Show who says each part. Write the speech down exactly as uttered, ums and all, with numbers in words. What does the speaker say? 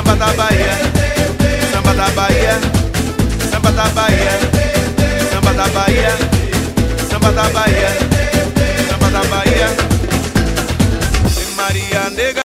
Speaker 1: samba da Bahia, samba da Bahia, samba da Bahia, samba da Bahia, samba da Bahia, samba da Bahia. Maria Nega.